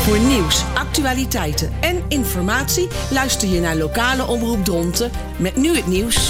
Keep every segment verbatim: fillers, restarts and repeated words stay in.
Voor nieuws, actualiteiten en informatie luister je naar lokale omroep Dronten met nu het nieuws.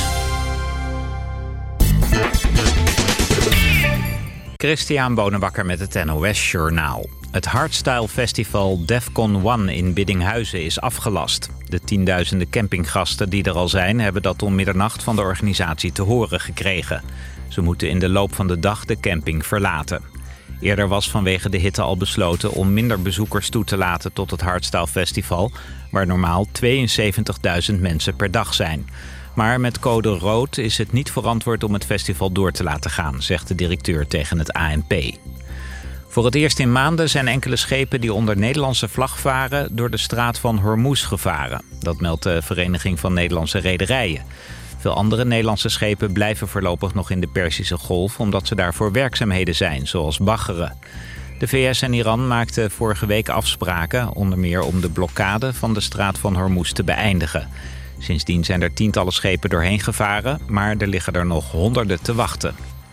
Christian Bonenbakker met het N O S Journaal. Het Hardstyle Festival Defcon One in Biddinghuizen is afgelast. De tienduizenden campinggasten die er al zijn hebben dat om middernacht van de organisatie te horen gekregen. Ze moeten in de loop van de dag de camping verlaten. Eerder was vanwege de hitte al besloten om minder bezoekers toe te laten tot het Hardstyle Festival, waar normaal tweeënzeventigduizend mensen per dag zijn. Maar met code rood is het niet verantwoord om het festival door te laten gaan, zegt de directeur tegen het A N P. Voor het eerst in maanden zijn enkele schepen die onder Nederlandse vlag varen door de straat van Hormuz gevaren. Dat meldt de Vereniging van Nederlandse Rederijen. Veel andere Nederlandse schepen blijven voorlopig nog in de Perzische Golf omdat ze daar voor werkzaamheden zijn, zoals baggeren. De V S en Iran maakten vorige week afspraken, onder meer om de blokkade van de straat van Hormuz te beëindigen. Sindsdien zijn er tientallen schepen doorheen gevaren, maar er liggen er nog honderden te wachten.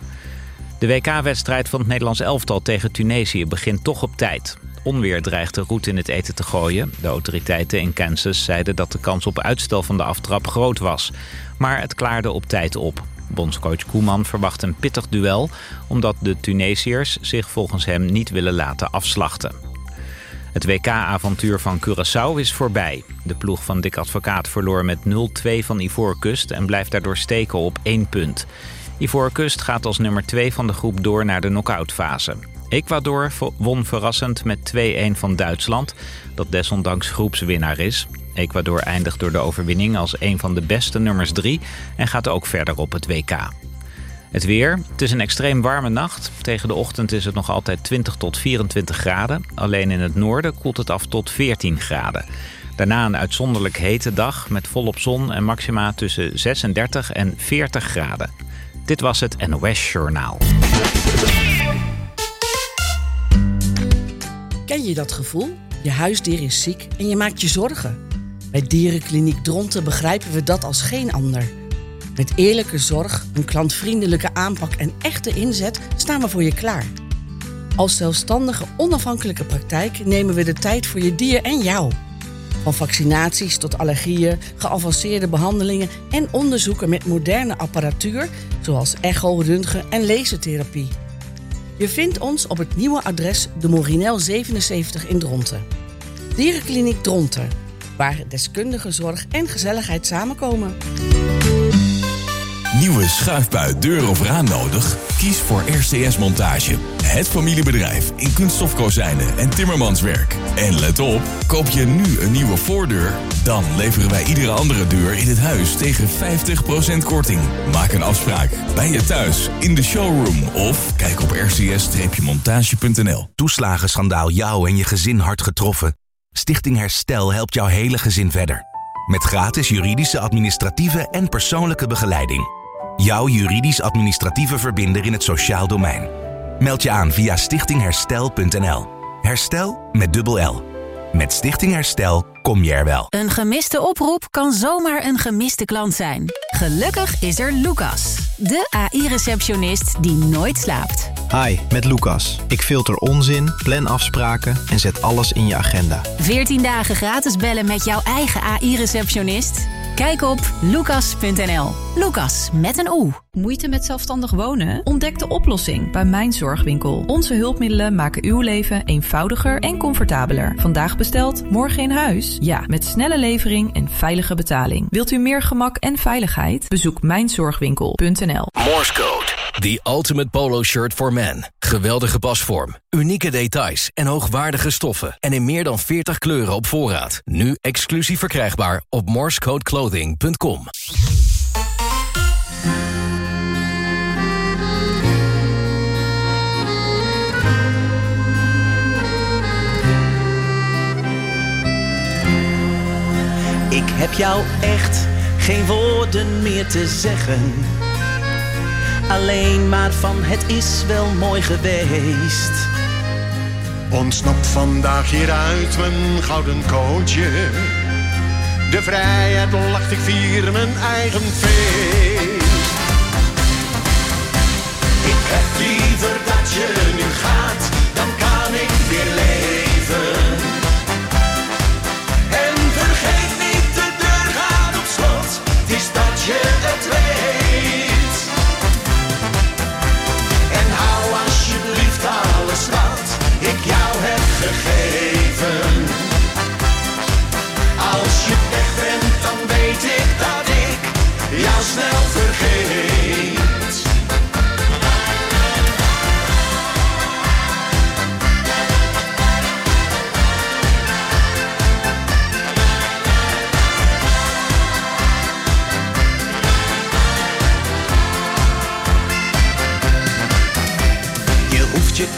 De W K-wedstrijd van het Nederlands elftal tegen Tunesië begint toch op tijd. Onweer dreigt de roet in het eten te gooien. De autoriteiten in Kansas zeiden dat de kans op uitstel van de aftrap groot was. Maar het klaarde op tijd op. Bondscoach Koeman verwacht een pittig duel, omdat de Tunesiërs zich volgens hem niet willen laten afslachten. Het W K-avontuur van Curaçao is voorbij. De ploeg van Dick Advocaat verloor met nul twee van Ivoorkust en blijft daardoor steken op één punt. Ivoorkust gaat als nummer twee van de groep door naar de knock-outfase. Ecuador won verrassend met twee-een van Duitsland, dat desondanks groepswinnaar is. Ecuador eindigt door de overwinning als een van de beste nummers drie en gaat ook verder op het W K. Het weer. Het is een extreem warme nacht. Tegen de ochtend is het nog altijd twintig tot vierentwintig graden. Alleen in het noorden koelt het af tot veertien graden. Daarna een uitzonderlijk hete dag met volop zon en maxima tussen zesendertig en veertig graden. Dit was het N O S Journaal. Ken je dat gevoel? Je huisdier is ziek en je maakt je zorgen. Bij Dierenkliniek Dronten begrijpen we dat als geen ander. Met eerlijke zorg, een klantvriendelijke aanpak en echte inzet staan we voor je klaar. Als zelfstandige, onafhankelijke praktijk nemen we de tijd voor je dier en jou. Van vaccinaties tot allergieën, geavanceerde behandelingen en onderzoeken met moderne apparatuur, zoals echo, röntgen en lasertherapie. Je vindt ons op het nieuwe adres de Morinel zevenenzeventig in Dronten. Dierenkliniek Dronten, waar deskundige zorg en gezelligheid samenkomen. Nieuwe schuifbui, deur of raam nodig? Kies voor R C S Montage. Het familiebedrijf in kunststofkozijnen en timmermanswerk. En let op, koop je nu een nieuwe voordeur, dan leveren wij iedere andere deur in het huis tegen vijftig procent korting. Maak een afspraak bij je thuis, in de showroom of kijk op r c s montage punt n l. Toeslagenschandaal jou en je gezin hard getroffen? Stichting Herstel helpt jouw hele gezin verder. Met gratis juridische, administratieve en persoonlijke begeleiding. Jouw juridisch-administratieve verbinder in het sociaal domein. Meld je aan via stichting herstel punt n l. Herstel met dubbel L. Met Stichting Herstel kom je er wel. Een gemiste oproep kan zomaar een gemiste klant zijn. Gelukkig is er Lucas, de A I-receptionist die nooit slaapt. Hi, met Lucas. Ik filter onzin, plan afspraken en zet alles in je agenda. veertien dagen gratis bellen met jouw eigen A I-receptionist? Kijk op lucas punt n l. Lucas met een O. Moeite met zelfstandig wonen? Ontdek de oplossing bij Mijn Zorgwinkel. Onze hulpmiddelen maken uw leven eenvoudiger en comfortabeler. Vandaag besteld, morgen in huis? Ja, met snelle levering en veilige betaling. Wilt u meer gemak en veiligheid? Bezoek mijn zorgwinkel punt n l. Morse Code. The ultimate polo shirt for men. Geweldige pasvorm, unieke details en hoogwaardige stoffen. En in meer dan veertig kleuren op voorraad. Nu exclusief verkrijgbaar op morsecodeclothing punt com. Ik heb jou echt geen woorden meer te zeggen. Alleen maar van het is wel mooi geweest. Ontsnapt vandaag hier uit mijn gouden kootje. De vrijheid lacht, ik vier mijn eigen feest. Ik heb liever dat je nu gaat, dan kan ik weer leven.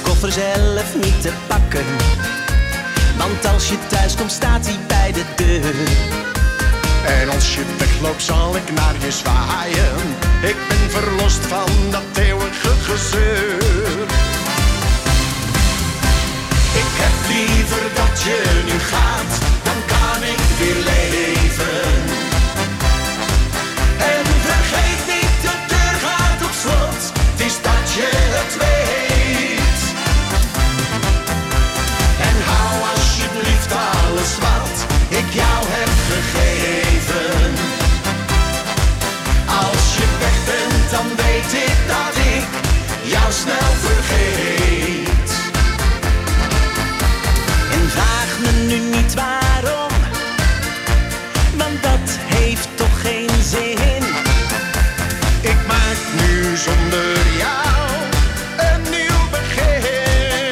koffer zelf niet te pakken. Want als je thuis komt staat hij bij de deur. En als je wegloopt zal ik naar je zwaaien. Ik ben verlost van dat eeuwige gezeur. Ik heb liever dat je nu gaat, dan kan ik weer leven. En vergeet niet, de deur gaat op slot, het is dat je het weet. En hou alsjeblieft alles wat ik jou heb gegeven. Als je weg bent, dan weet ik dat ik jou snel vergeet. En vraag me nu niet waarom, want dat heeft toch geen zin. Ik maak nu zonder jou een nieuw begin.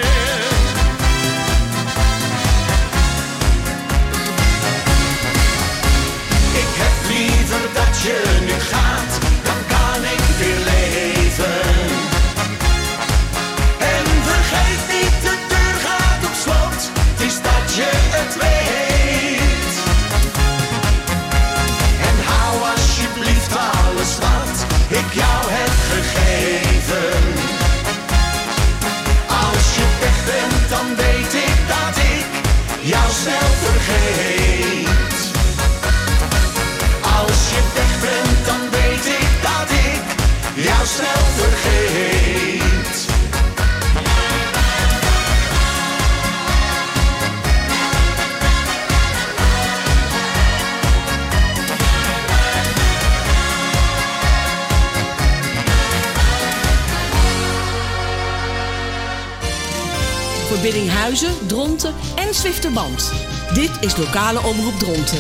Ik heb liever dat je nu gaat, dan kan ik weer leven. En vergeet niet, de deur gaat op slot, het is dat je het weet. En hou alsjeblieft alles wat ik jou heb gegeven. Als je weg bent, dan weet ik dat ik jou snel vergeet. Als je weg bent, dan weet ik dat ik jou snel vergeet. Voor Biddinghuizen, Dronten en Zwifterband. Dit is lokale omroep Dronten.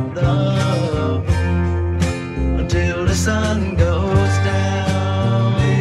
Together until the sun goes down.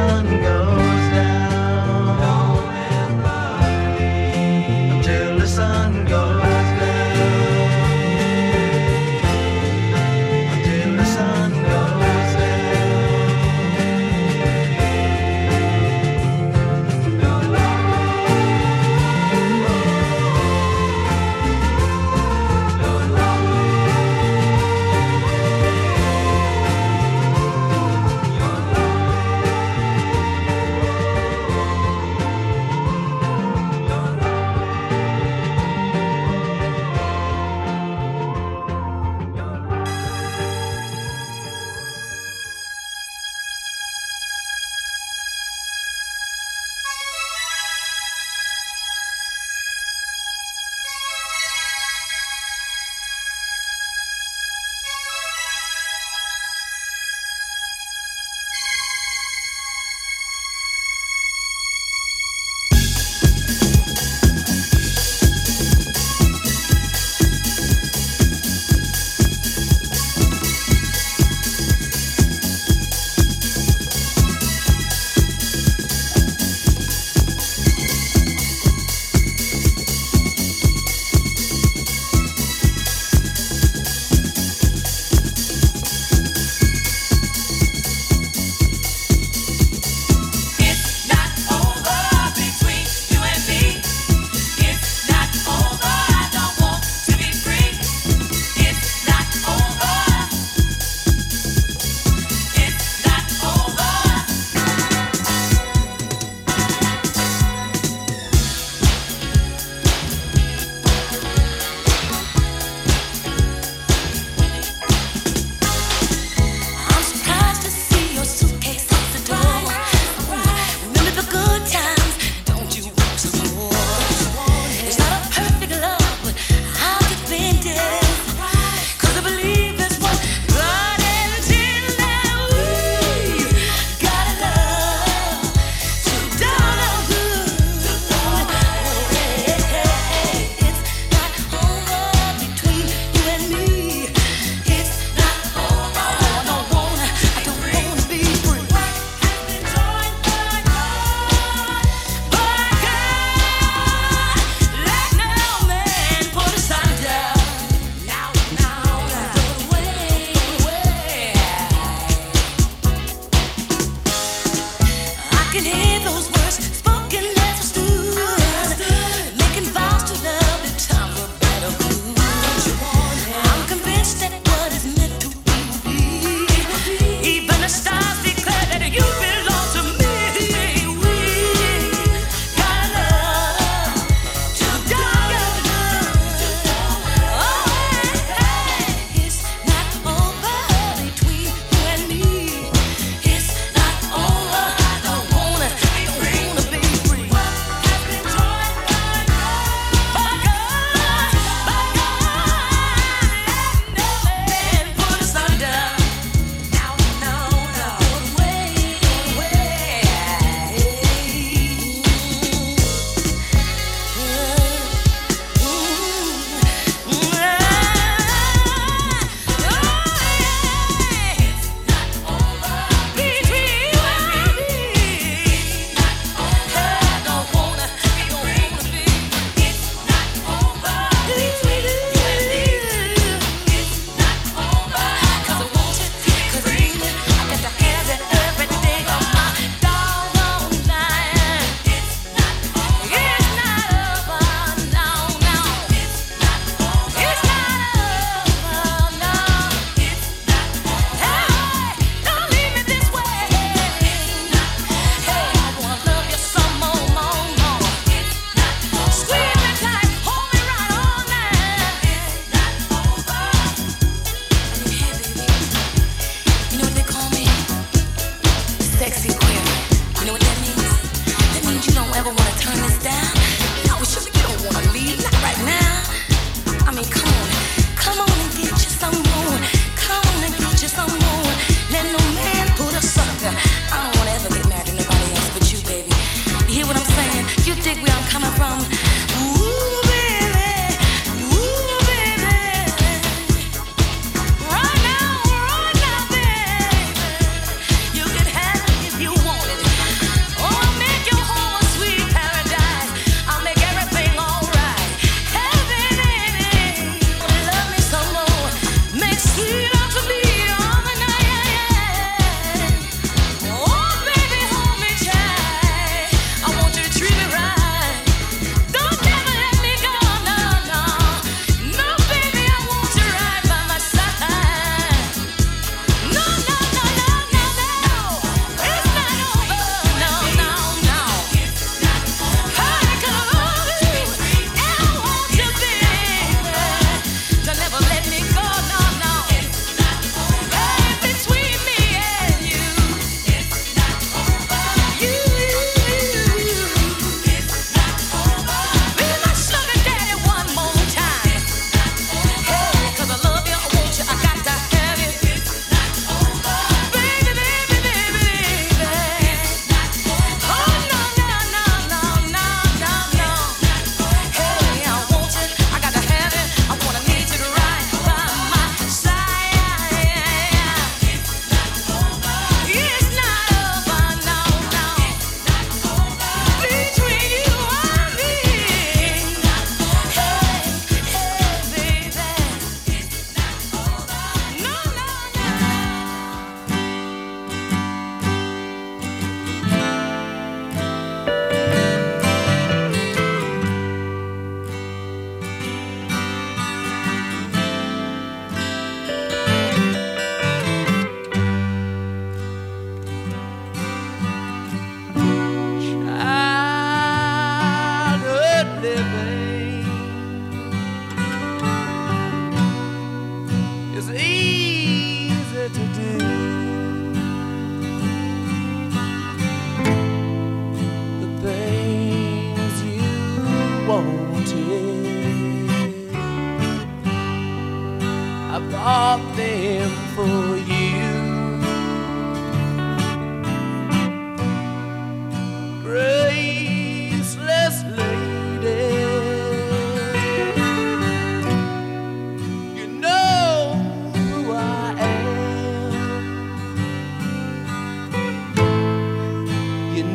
sun goes down. Until the sun goes down. Until the sun goes down.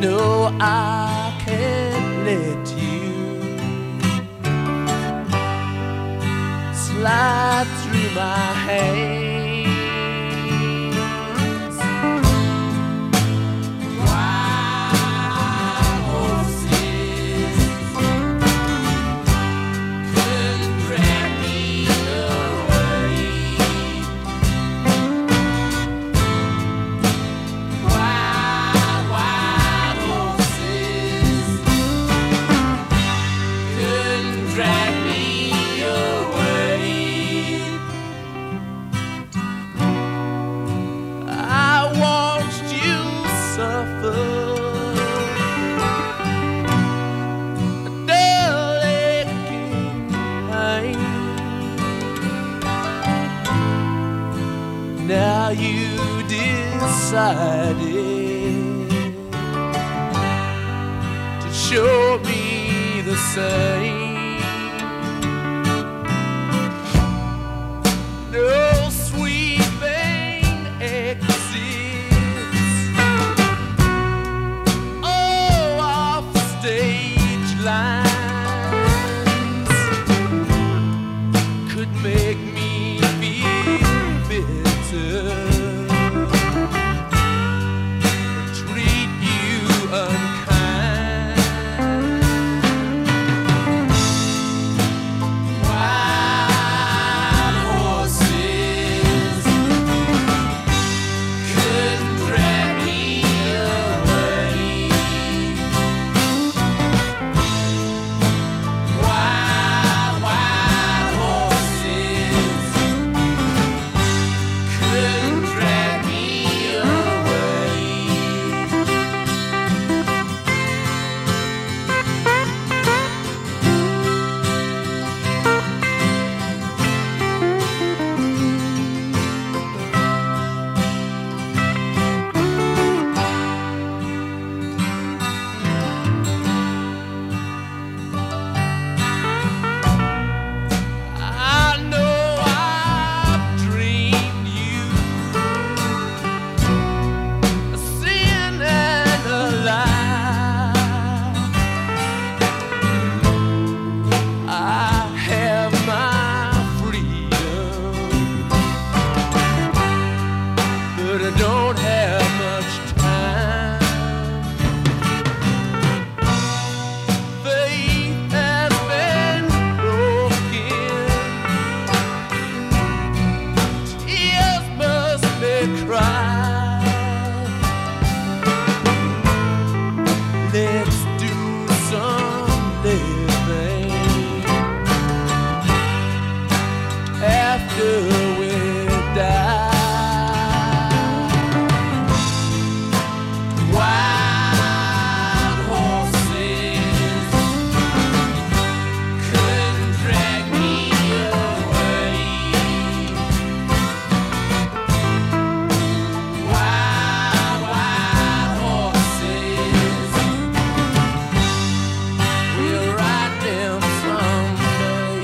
No, I can't let you slide through my hands. Wild horses couldn't drag me away. Wild, wild horses couldn't drag me away. I watched you suffer a dull aching pain. Now you decided to show me the same. No sweet thing exists. Oh, off stage lines could make me feel bitter, treat you unkind. Wild horses couldn't drag me away. Wild, wild horses couldn't drag me away. I know I've dreamed you a sin and a lie. I have my freedom, but I don't have much time. Faith has been broken, tears must be cried. Let's do some living after we die. Wild horses couldn't drag me away. Wild, wild horses will ride them someday.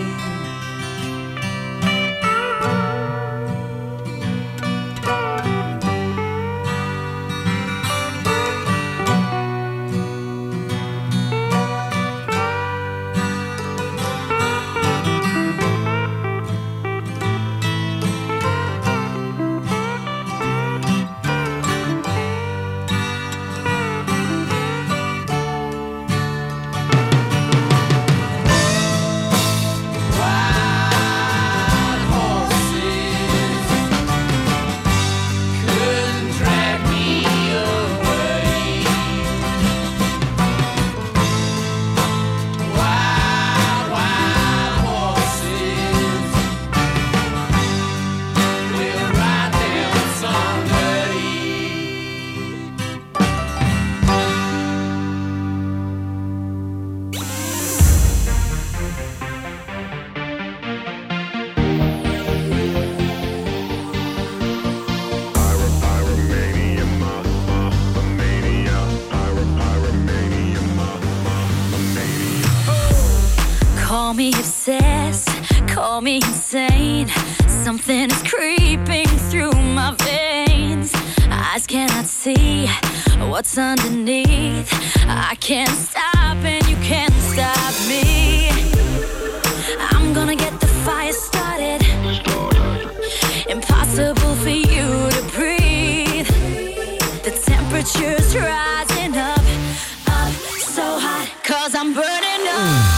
Wild horses couldn't drag me away. Wild, wild horses will ride them someday. Call me obsessed, call me insane. Something is creeping through my veins. Eyes cannot see what's underneath. I can't stop and you can't stop me. I'm gonna get the fire started. Impossible for you to breathe. The temperature's rising up, up so hot, 'cause I'm burning up.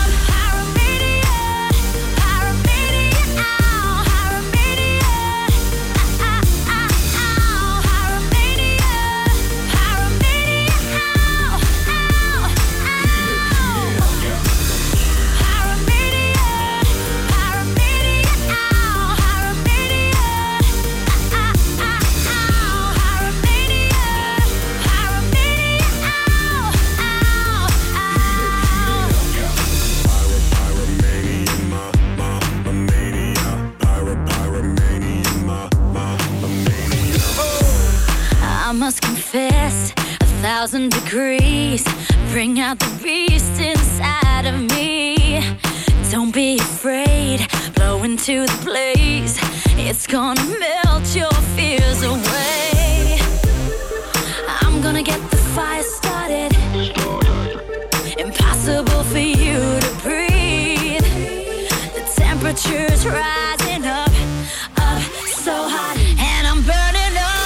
I must confess, a thousand degrees bring out the beast inside of me. Don't be afraid, blow into the blaze. It's gonna melt your fears away. I'm gonna get the fire started. Impossible for you to breathe. The temperature's rising up, up so hot, and I'm burning up.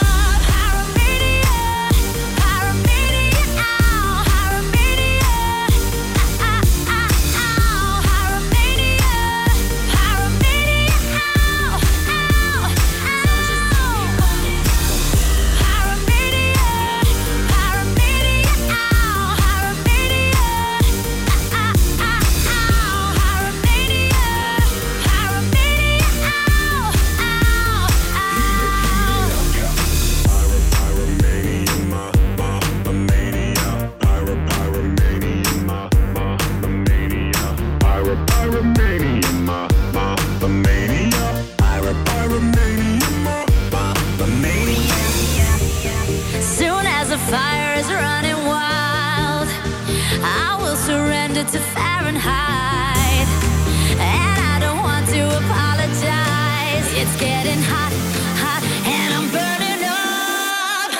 Fire is running wild. I will surrender to Fahrenheit, and I don't want to apologize. It's getting hot, hot, and I'm burning up.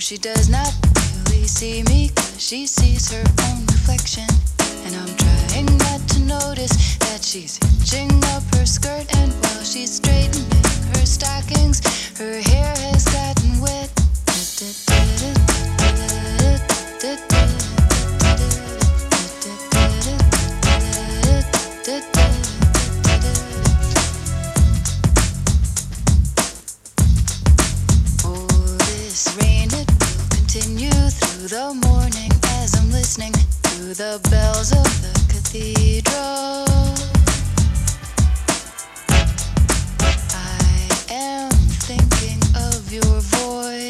she does not really see me, 'cause she sees her own reflection. And I'm trying not to notice that she's hitching up her skirt, and while she's straightening her stockings, her hair has gotten wet. Oh, this rain, it will continue through the morning as I'm listening to the bells of the cathedral. I am thinking of your voice.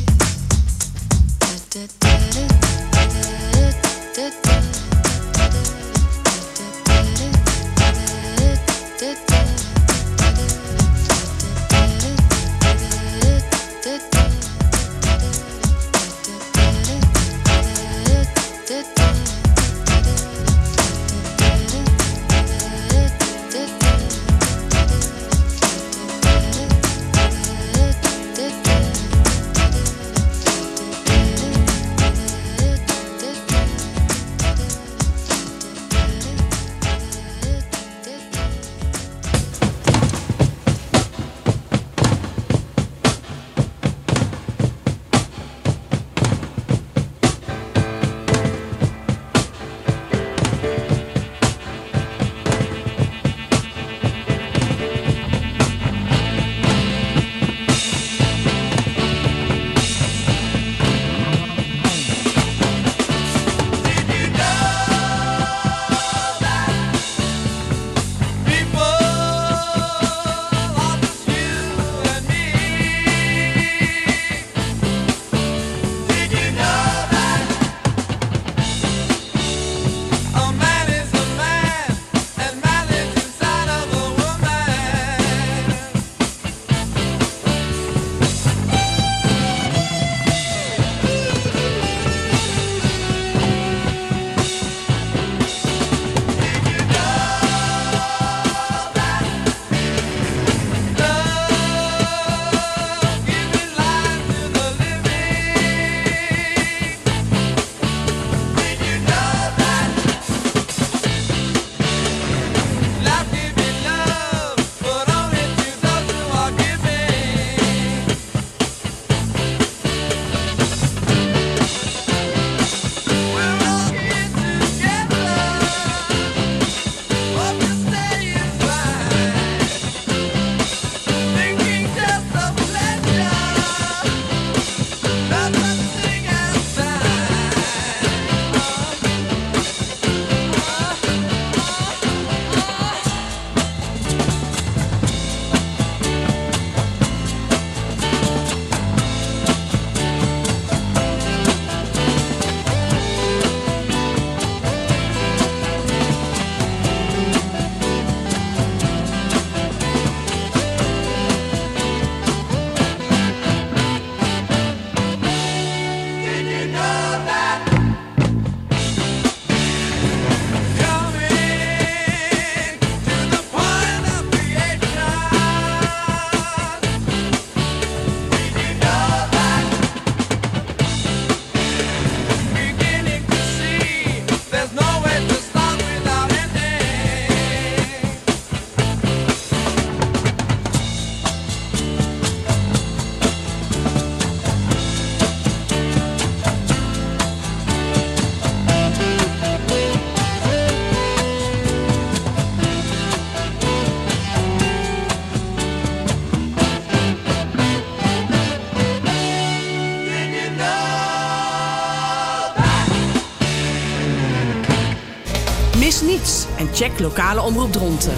Mis niets en check lokale omroep Dronten.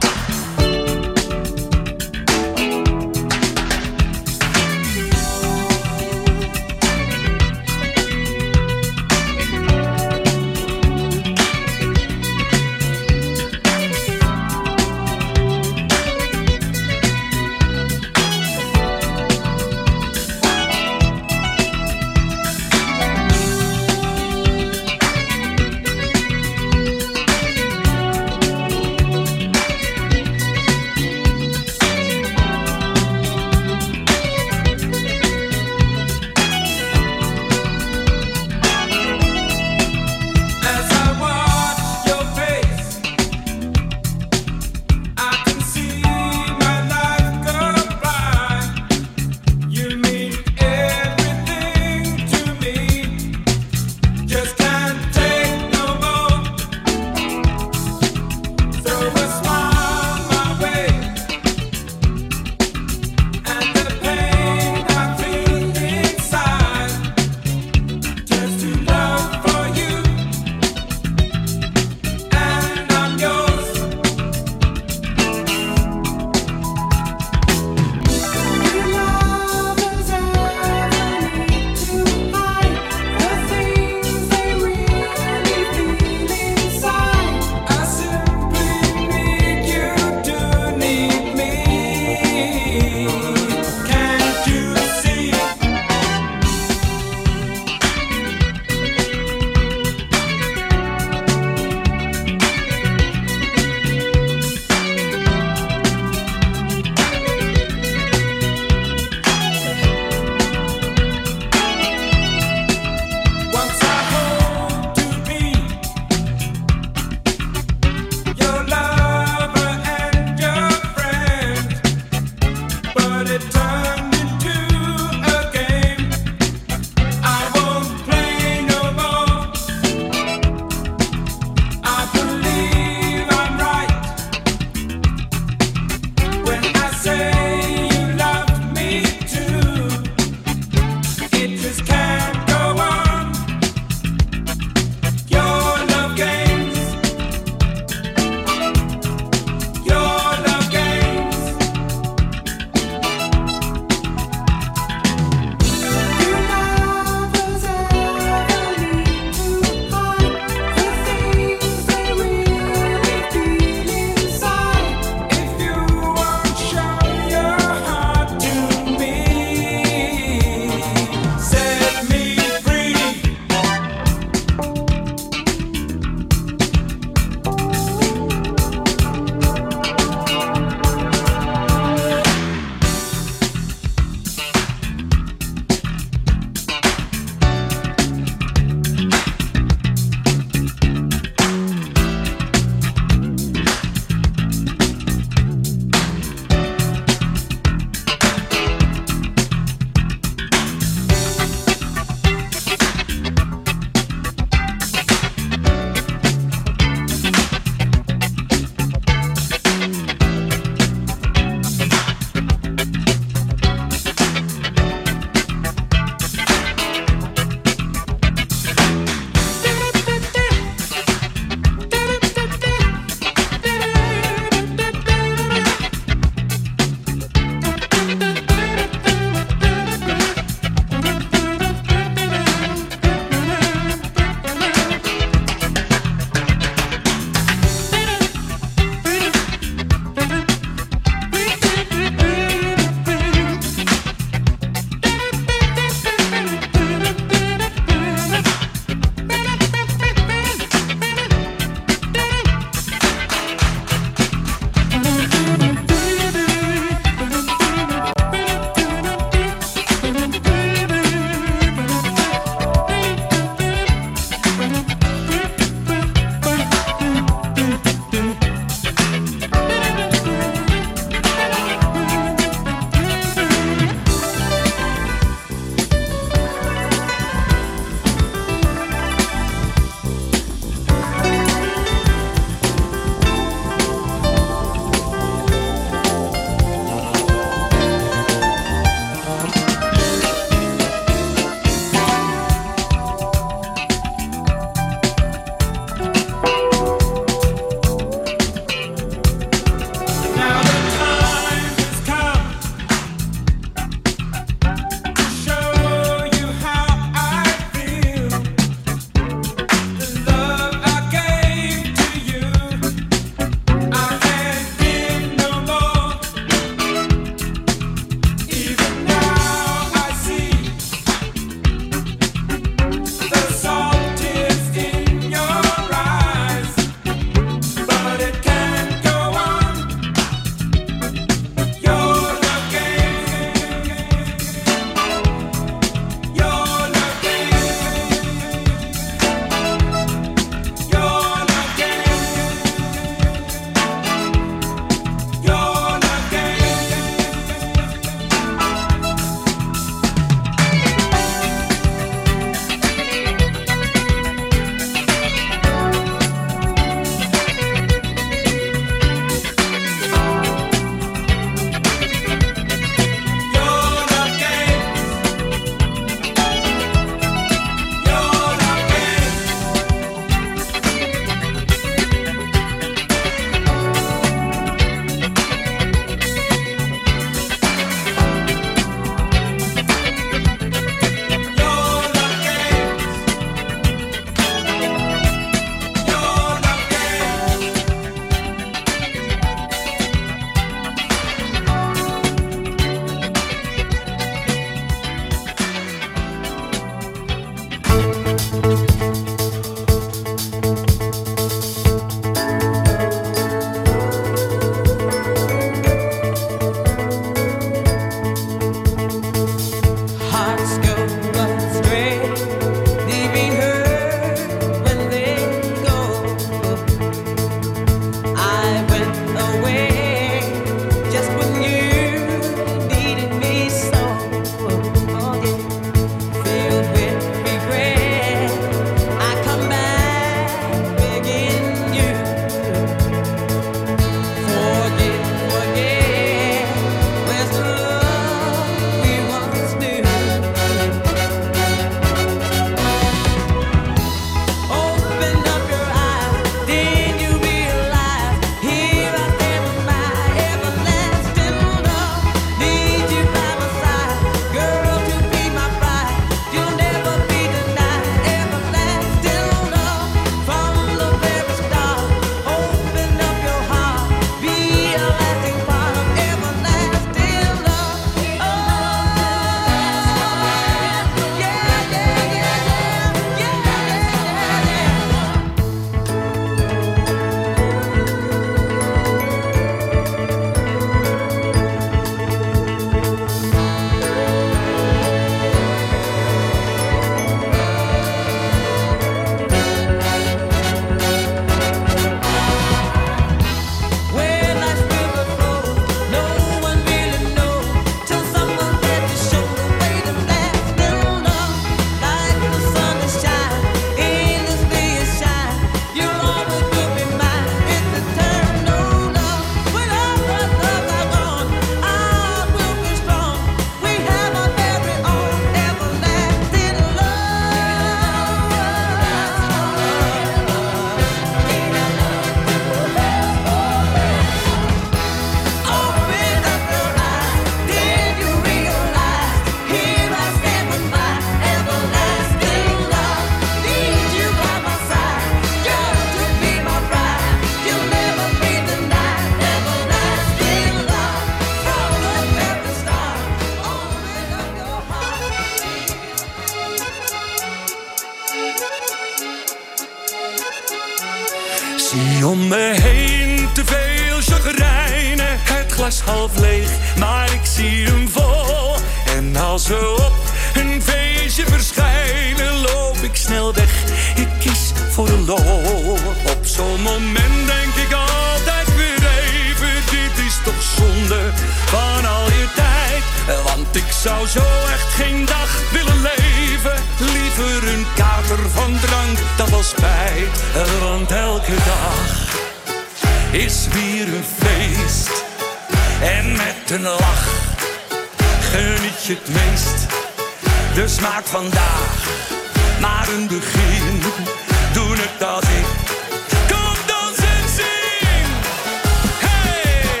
glas half leeg, maar ik zie hem vol. En als we op een feestje verschijnen, loop ik snel weg. Ik kies voor de lol. Op zo'n moment denk ik altijd weer even, dit is toch zonde van al je tijd. Want ik zou zo echt geen dag willen leven. Liever een kater van drank dan wel spijt. Want elke dag is weer een feest. En met een lach geniet je het meest. Dus maak vandaag maar een begin. Doe het als ik. Kom dans en zing. Hey!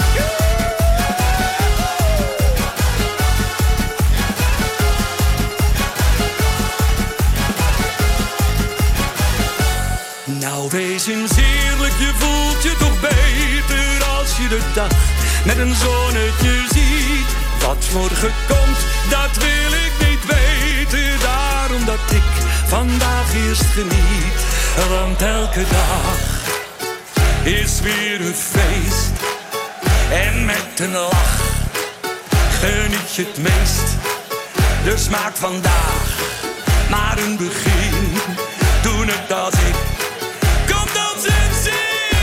Nou wees eens eerlijk, je voelt je toch beter als je de dag met een zonnetje ziet. Wat morgen komt, dat wil ik niet weten. Daarom dat ik vandaag eerst geniet. Want elke dag is weer een feest. En met een lach geniet je het meest. Dus maak vandaag maar een begin. Doe het als ik. Kom dans en zing.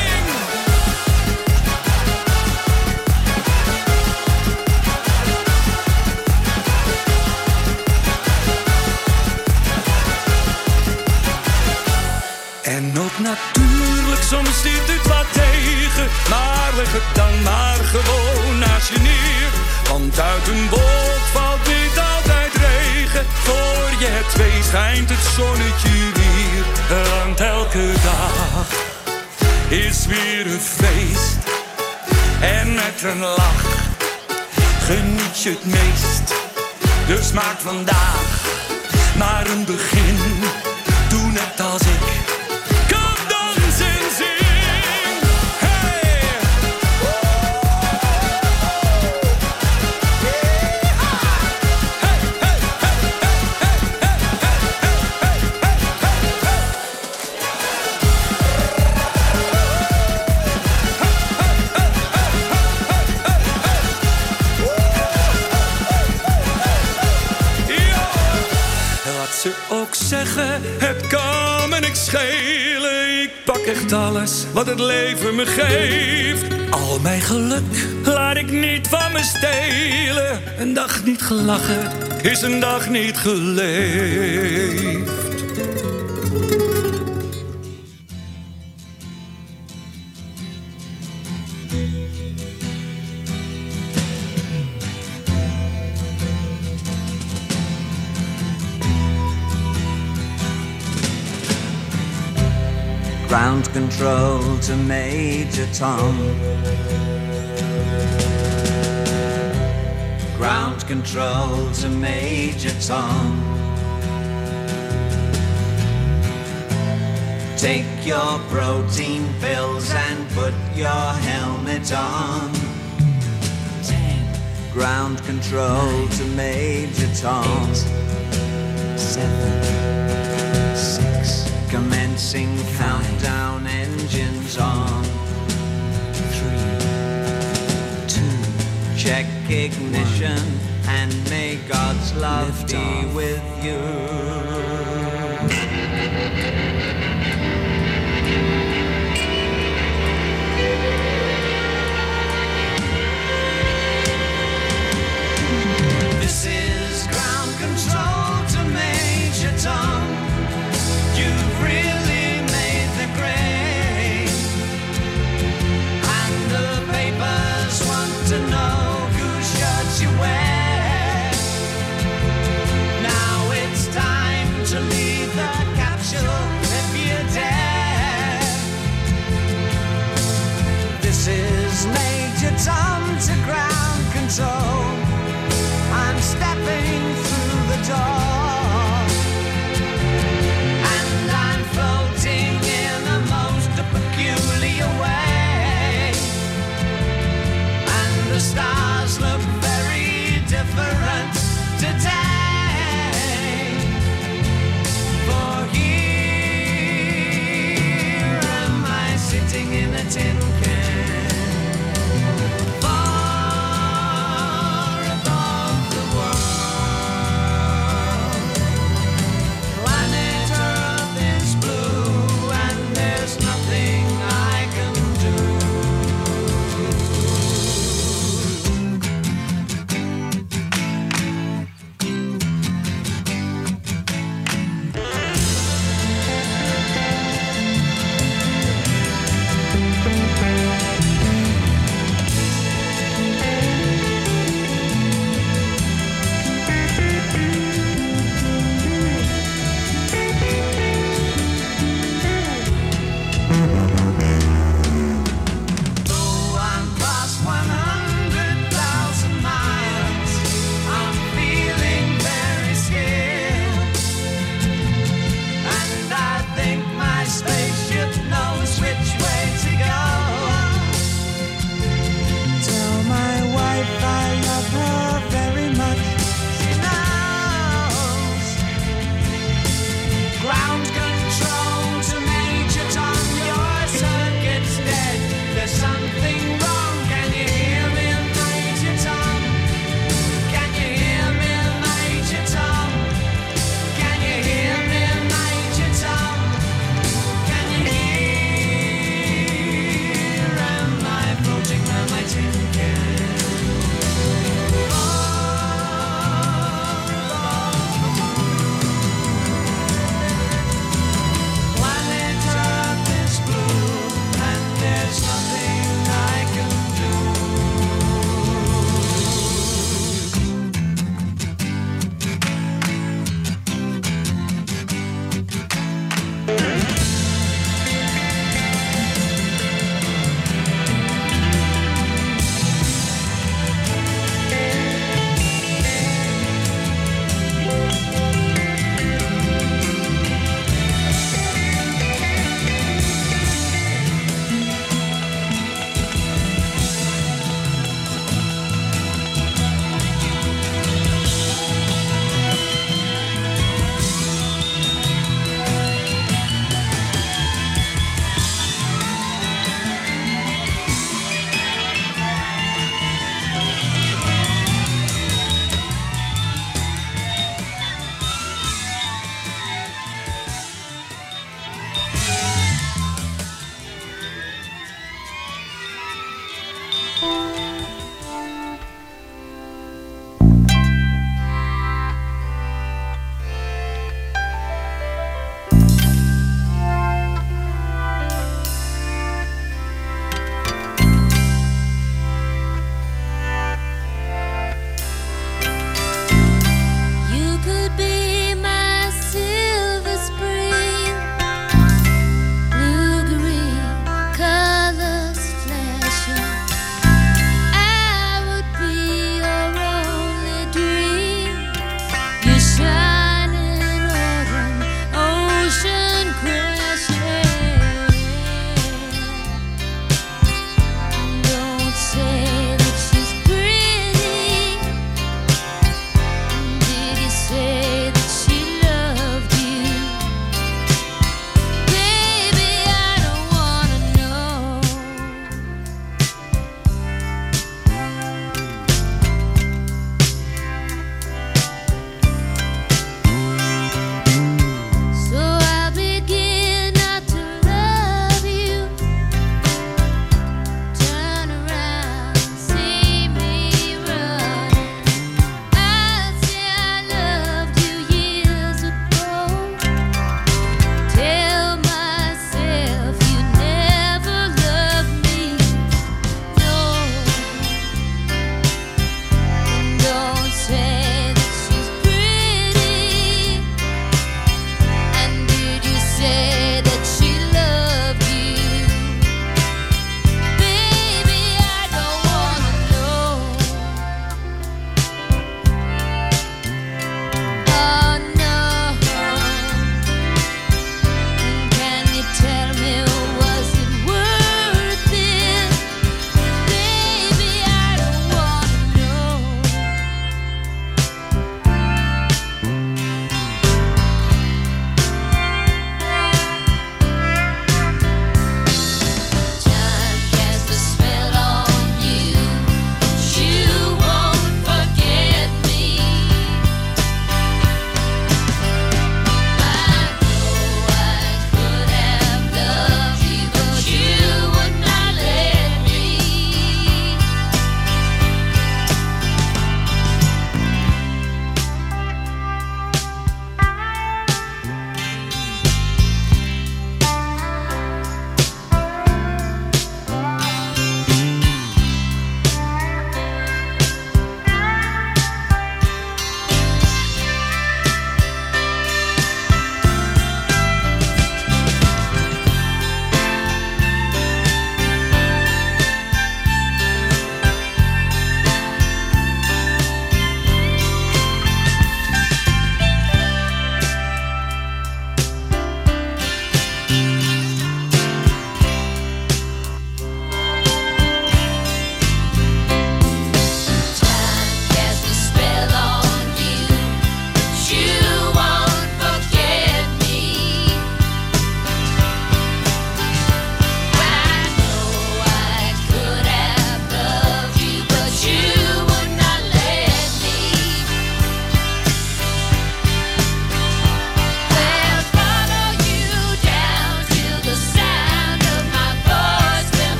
En ook natuurlijk, soms zit het wat tegen. Maar leg het dan maar gewoon naast je neer. Want uit een wolk valt niet altijd regen. Voor je het weet schijnt het zonnetje weer. Want elke dag is weer een feest. En met een lach geniet je het meest. Dus maak vandaag maar een begin. Doe net als ik. Zeggen, het kan me niks schelen. Ik pak echt alles wat het leven me geeft. Al mijn geluk laat ik niet van me stelen. Een dag niet gelachen is een dag niet geleefd. Ground control to Major Tom. Ground control to Major Tom. Take your protein pills and put your helmet on. Ten. Ground control nine, to Major Tom. Eight, seven, six. Commencing countdown, engines on. Three, two, check ignition, and may God's love be off with you. This is ground control to Major Tom. You've really made the grade, and the papers want to know whose shirts you wear. Now it's time to leave the capsule if you dare. This is Major Tom to ground control. I'm stepping through the door. The stars look very different today. For here am I sitting in a tin can. For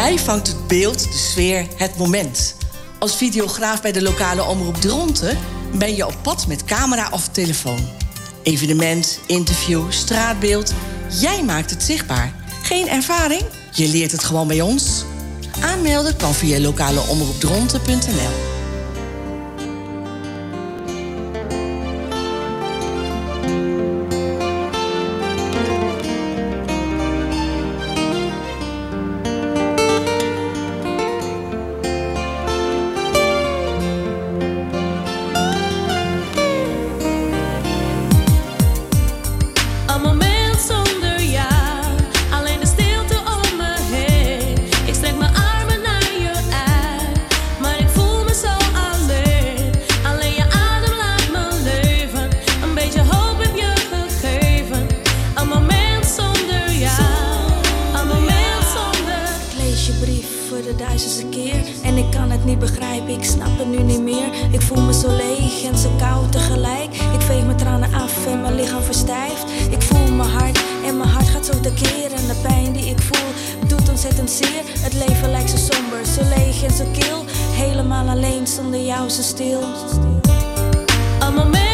Jij vangt het beeld, de sfeer, het moment. Als videograaf bij de lokale omroep Dronten ben je op pad met camera of telefoon. Evenement, interview, straatbeeld. Jij maakt het zichtbaar. Geen ervaring? Je leert het gewoon bij ons. Aanmelden kan via lokaleomroepdronten punt n l. Helemaal alleen zonder jou zo stil. Een moment